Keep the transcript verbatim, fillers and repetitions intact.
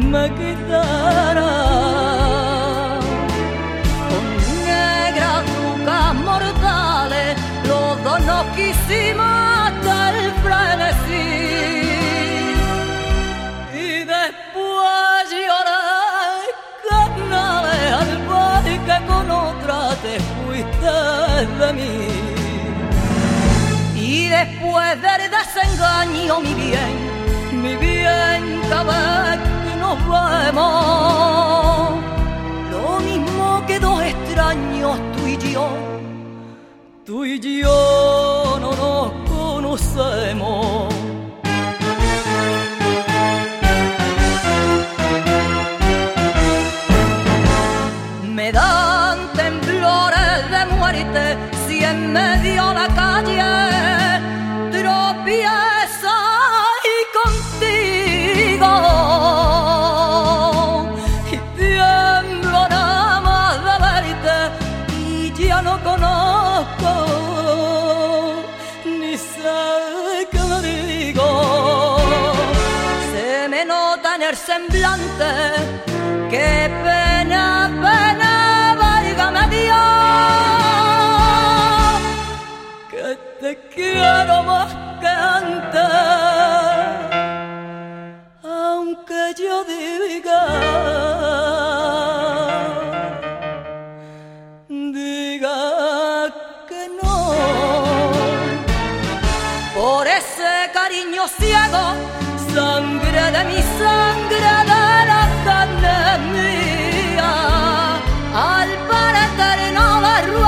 me quitará. Con negras ducas mortales los dos nos quisimos hasta el frenesí, y después lloré carnales al bar que con otra te fuiste de mí. Y después del desengaño, mi bien, mi bien, cada vez que nos vemos, lo mismo que dos extraños, tú y yo, tú y yo no nos conocemos. Me dan temblores de muerte si en medio de la calle tropieza y contigo, y tiemblo nada más de verte y ya no conozco ni sé qué me digo. Se me nota en el semblante que pena, pena, válgame Dios, que te quiero más que antes, aunque yo diga, diga que no. Por ese cariño ciego, sangre de mi sangre, de la carne mía, al parecer no le ruego